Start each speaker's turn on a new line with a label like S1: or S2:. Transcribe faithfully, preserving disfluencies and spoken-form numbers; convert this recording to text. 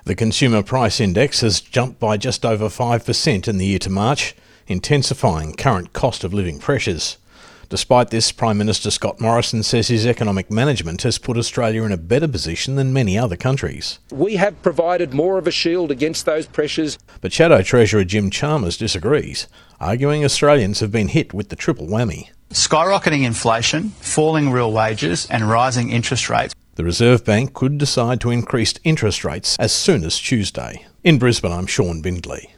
S1: The Consumer Price Index has jumped by just over five percent in the year to March, intensifying current cost of living pressures. Despite this, Prime Minister Scott Morrison says his economic management has put Australia in a better position than many other countries.
S2: We have provided more of a shield against those pressures.
S1: But Shadow Treasurer Jim Chalmers disagrees, arguing Australians have been hit with the triple whammy.
S3: Skyrocketing inflation, falling real wages and rising interest rates.
S1: The Reserve Bank could decide to increase interest rates as soon as Tuesday. In Brisbane, I'm Sean Bindley.